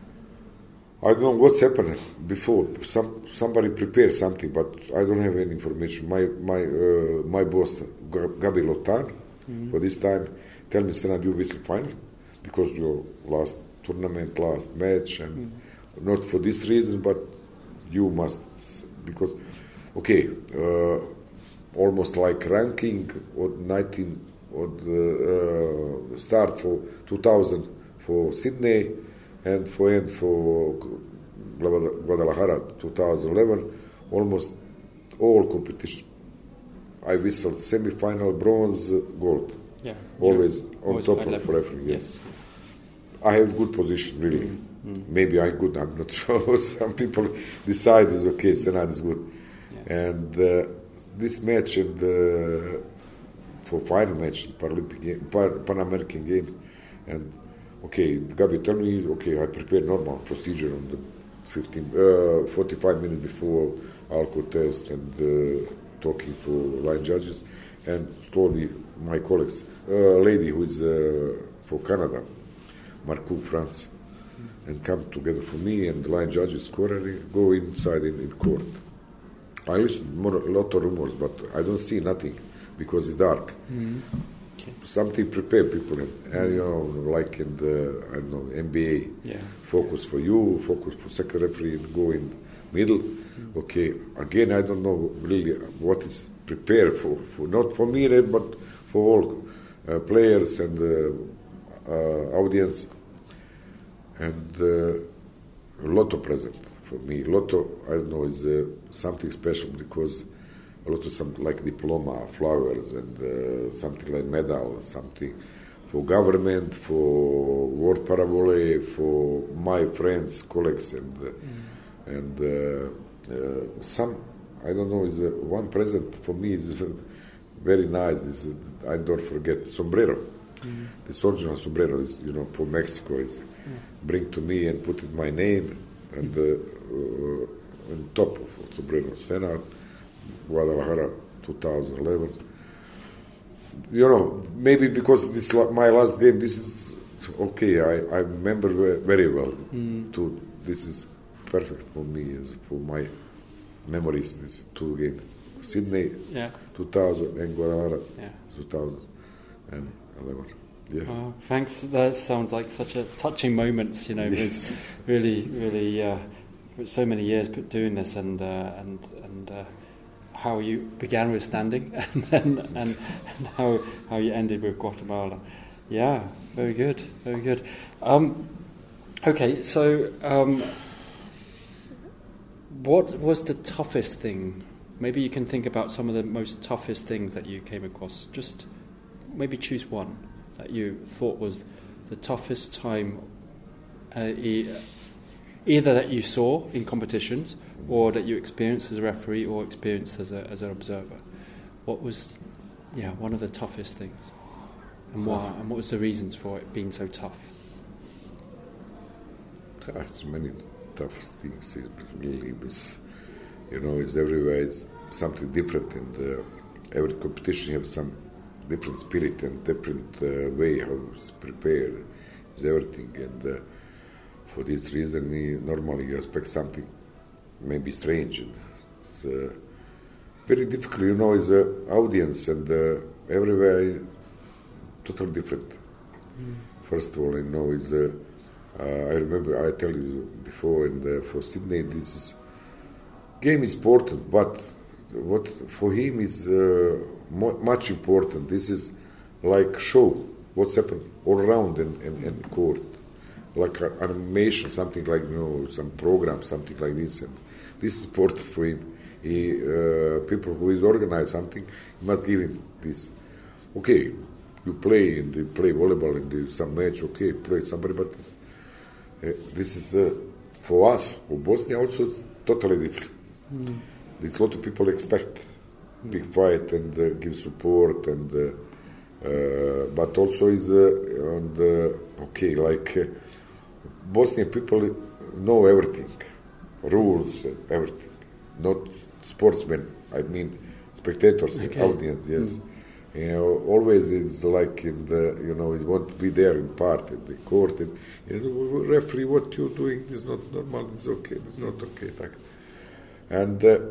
I don't know what's happened before. Some somebody prepared something, but I don't have any information. My my uh, my boss Gabi Lotan mm-hmm. for this time tell me, Senad, you whistle final because your last tournament, last match, and mm-hmm. not for this reason, but you must because okay, uh, almost like ranking or nineteen or the uh, start for two thousand for Sydney. And for end for Guadalajara twenty eleven, almost all competition. I whistled semi-final, bronze, gold. Yeah, always yeah. on Always top of level. referee. Yes. yes, I have good position really. Mm-hmm. Maybe I'm good. I'm not sure. Some people decide is okay. Senad is good, yeah. And uh, this match and uh, for final match, Paralympic game, Pan American Games, and. Okay, Gabi, tell me, okay, I prepared normal procedure on the fifteen, uh, forty-five minutes before alcohol test and uh, talking for line judges, and slowly my colleagues, a uh, lady who is uh, for Canada, Marcoux, France, and come together for me and the line judges scoring, go inside in, in court. I listen more, a lot of rumors, but I don't see nothing because it's dark. Mm-hmm. Okay. Something prepare people, in, and you know, like in the I don't know N B A, yeah. focus for you, focus for second referee, and go in middle. Mm-hmm. Okay, again, I don't know really what is prepared for, for not for me, but for all uh, players and uh, uh, audience, and uh, a lot of present for me. Lotto, I don't know, is uh, something special because. A lot of something like diploma, flowers, and uh, something like medal, something for government, for World Paravolley, for my friends, colleagues, and uh, mm. and uh, uh, some, I don't know, is uh, one present for me is very nice. This is, I don't forget sombrero. Mm. This original sombrero is, you know, for Mexico. Is mm. bring to me and put in my name and uh, uh, on top of sombrero. Senat, Guadalajara, two thousand eleven. You know, maybe because this is my last game. This is okay. I, I remember very well. Mm. To this is perfect for me as for my memories. These two games, Sydney, yeah. two thousand, and Guadalajara, yeah. two thousand eleven. Yeah. Oh, thanks. That sounds like such a touching moments. You know, yes. with really, really, uh, so many years doing this, and uh, and and uh, how you began with standing, and then, and, and how how you ended with Guatemala. Yeah, very good, very good. Um, okay, so um, what was the toughest thing? Maybe you can think about some of the most toughest things that you came across. Just maybe choose one that you thought was the toughest time, uh, e- either that you saw in competitions or that you experienced as a referee or experienced as a as an observer. What was, yeah, one of the toughest things, and why? And what was the reasons for it being so tough? There's many toughest things. It really is, you know, it's everywhere. It's something different, and uh, every competition you have some different spirit and different uh, way how it's prepared. It's everything, and uh, for this reason, we normally you expect something maybe strange. And it's uh, very difficult, you know. Is an audience, and uh, everywhere totally different. Mm. First of all, I know is. Uh, Uh, I remember I tell you before, and uh, for Sydney, this is game is important, but what for him is uh, mo- much important. This is like show what's happened all around in, in, in court, like an animation, something like, you know, some program, something like this, and this is important for him. He, uh, people who is organize something, you must give him this. Okay, you play and you play volleyball and do some match. Okay, play somebody, but. It's, Uh, this is uh, for us, for Bosnia also it's totally different. Mm. There's a lot of people expect mm. big fight and uh, give support, and uh, uh, but also is uh, on the, okay, like uh, Bosnian people know everything, rules, everything. Not sportsmen, I mean spectators, okay. audience, yes. Mm. You know, always is like in the, you know, you want to be there in part in the court, and you know, referee, what you're doing is not normal, it's okay, it's not okay. And uh,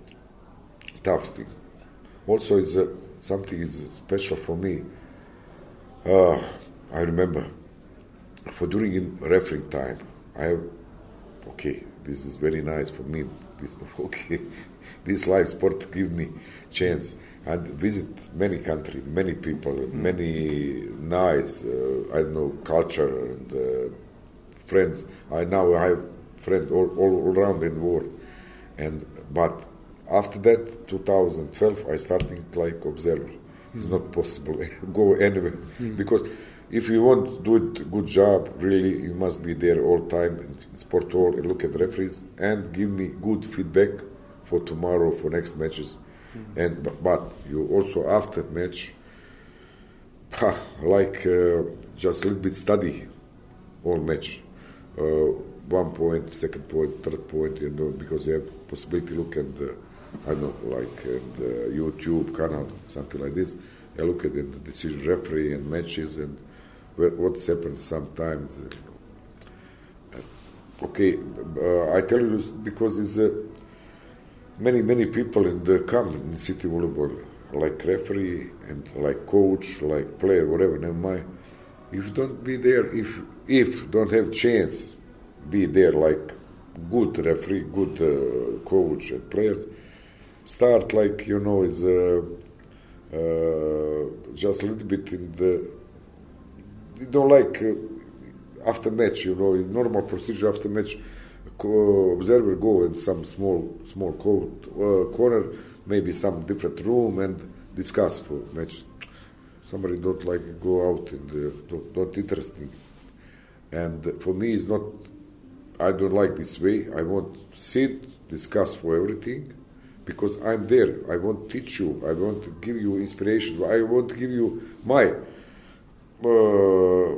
tough thing. Also, is uh, something is special for me. Uh, I remember for during in refereeing time, I have, okay, this is very nice for me. This, okay, this live sport give me chance. And visit many countries, many people, mm. many nice, uh, I don't know, culture and uh, friends. I now I have friends all, all around in the world. And but after that, twenty twelve, I started like observer. Mm. It's not possible go anywhere mm. because if you want to do a good job, really, you must be there all time in sport hall and look at referees and give me good feedback for tomorrow, for next matches. Mm-hmm. And but, but you also after match, like uh, just a little bit study all match, uh, one point, second point, third point, you know, because you have possibility to look at the, I don't know, like and uh, YouTube channel, something like this. I look at the decision referee and matches and what's happened sometimes. Uh, okay, uh, I tell you this because it's. Uh, Many, many people in the come in city volleyball, like referee and like coach, like player, whatever, never mind. If you don't be there, if if don't have chance, be there like good referee, good uh, coach and players, start like, you know, is uh, uh, just a little bit in the, you don't like uh, after match, you know, normal procedure after match, observer go in some small small court, uh, corner, maybe some different room and discuss for match. Somebody don't like go out in the not, not interesting. And for me, it's not. I don't like this way. I want sit, discuss for everything, because I'm there. I want to teach you. I want to give you inspiration. I want to give you my. Uh,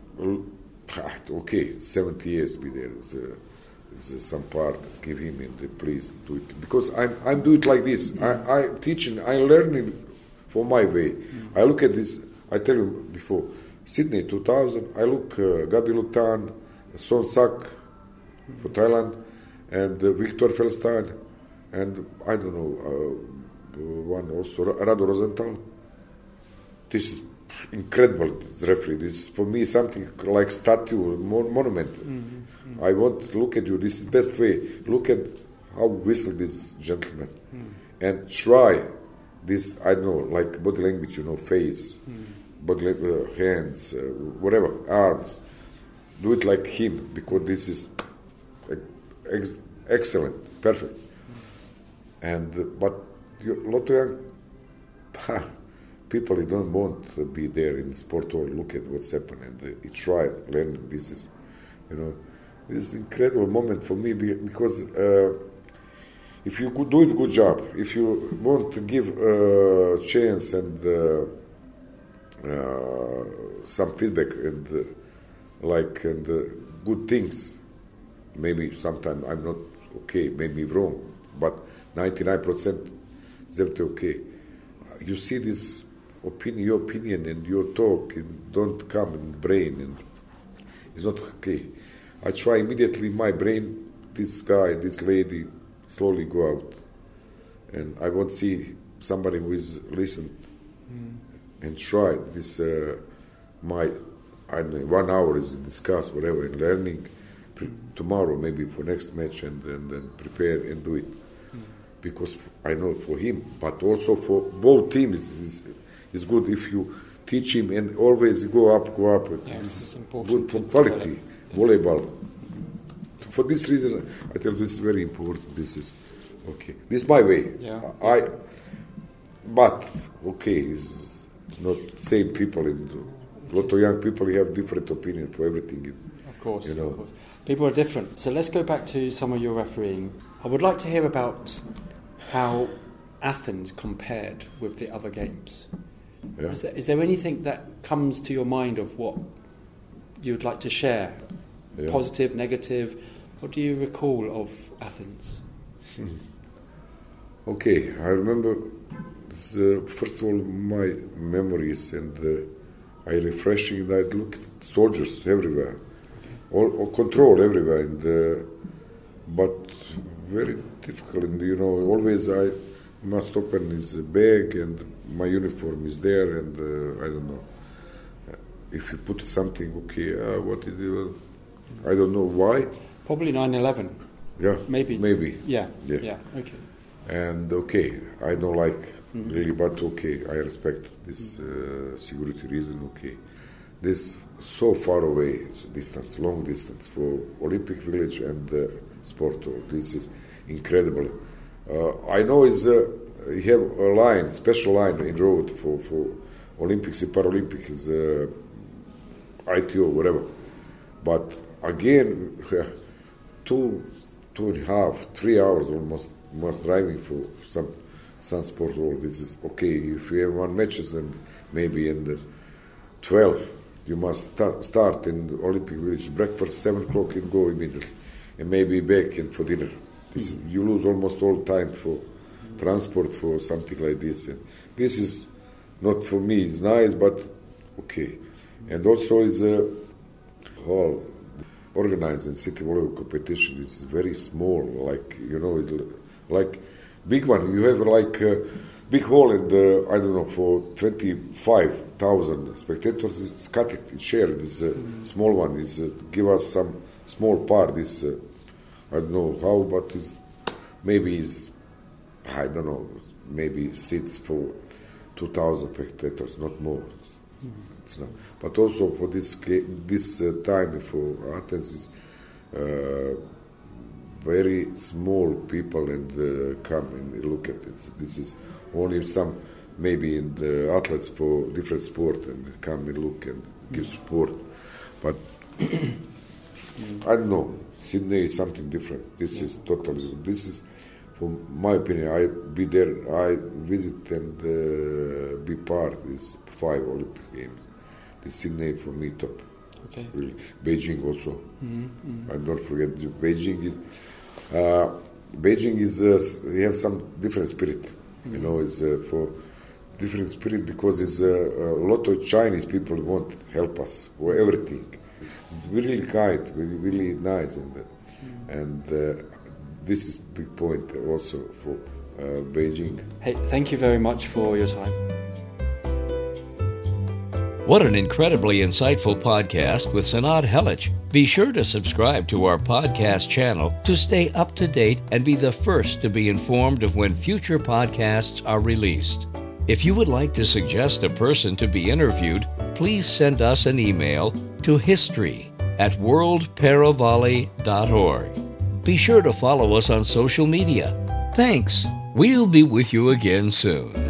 okay, seventy years be there. It's, uh, it's, uh, some part give him in the please do it, because I'm I'm do it like this. I I teaching. I learning for my way. Mm. I look at this. I tell you before Sydney two thousand. I look uh, Gabi Lutan, Son Sak mm. for Thailand, and uh, Victor Feldstein, and I don't know uh, one also Rado Rosenthal. This is incredible referee. This for me something like statue, mon- monument. Mm-hmm. Mm-hmm. I want to look at you. This is the best way. Look at how whistle this gentleman, mm. and try this. I don't know, like body language. You know, face, mm. body uh, hands, uh, whatever, arms. Do it like him, because this is ex- excellent, perfect. Mm. And uh, but you, a lot of young people, they don't want to be there in sport or look at what's happening. And they try learn business. You know, this is an incredible moment for me, because uh, if you could do it good job, if you want to give a uh, chance and uh, uh, some feedback and uh, like and uh, good things, maybe sometimes I'm not okay, maybe wrong, but ninety-nine percent is everything okay. You see this opinion, your opinion and your talk, and don't come in brain, and it's not okay. I try immediately my brain, this guy, this lady, slowly go out, and I want to see somebody who is listened mm. and try this. Uh, my, I don't know, one hour is discuss whatever and learning. Pre- mm. Tomorrow maybe for next match and and, and prepare and do it, mm. because I know for him, but also for both teams is is good if you teach him and always go up, go up. Yeah, this is good for quality. Yes. Volleyball. For this reason, I tell you this is very important. This is okay. This is my way. Yeah. I. But okay, it's not same people. And a lot of young people have different opinion for everything. It's, of course, you know. of course. People are different. So let's go back to some of your refereeing. I would like to hear about how Athens compared with the other games. Yeah. Is there, is there anything that comes to your mind of what you would like to share? Yeah. Positive, negative? What do you recall of Athens? Hmm. Okay, I remember, this, uh, first of all, my memories, and uh, I refreshing, and I look at soldiers everywhere, all, all control everywhere, and uh, but very difficult, and you know, always I must open his bag, and my uniform is there, and uh, I don't know. If you put something, okay, uh, what is it? I don't know why. Probably nine eleven. Yeah. Maybe. Maybe. Yeah. Yeah. Yeah. Okay. And okay, I don't like mm-hmm. really, but okay, I respect this uh, security reason. Okay, this so far away, it's distance, long distance for Olympic Village and uh, sport hall. This is incredible. Uh, I know is uh, you have a line, special line in road for for Olympics and Paralympics. Uh, I T O, whatever. But again, two, two and a half, three hours almost, almost driving for some some sport hall. This is okay. If you have one matches and maybe in the twelve, you must ta- start in the Olympic Village. Breakfast seven o'clock and go immediately, and maybe back and for dinner. This, mm-hmm. You lose almost all time for mm-hmm. transport for something like this. And this is not for me. It's nice, but okay. And also is a hall organizing city volleyball competition is very small, like, you know, it's like big one. You have like a big hall and uh, I don't know, for twenty-five thousand spectators, it's cut it, it's shared. This uh, mm-hmm. small one is uh, give us some small part. This uh, I don't know how, but it's, maybe it's, I don't know, maybe seats for two thousand spectators, not more. It's, mm-hmm. not. But also for this this uh, time for Athens is uh, very small people and uh, come and look at it. This is only some maybe in the athletes for different sport and come and look and give support. But Mm. I don't know. Sydney is something different. This yeah. is totally different. This is, from my opinion, I be there, I visit and uh, be part of these five Olympic Games. The Sydney for me top. Okay. Really. Beijing also. Mm-hmm. Mm-hmm. And don't forget Beijing is. Uh, Beijing is uh, we have some different spirit. Mm-hmm. You know, it's uh, for different spirit because it's uh, a lot of Chinese people want help us for everything. It's really kind, really, really nice, and uh, and uh, this is big point also for uh, Beijing. Hey, thank you very much for your time. What an incredibly insightful podcast with Senad Helic. Be sure to subscribe to our podcast channel to stay up to date and be the first to be informed of when future podcasts are released. If you would like to suggest a person to be interviewed, please send us an email to history at world paravolley dot org. Be sure to follow us on social media. Thanks. We'll be with you again soon.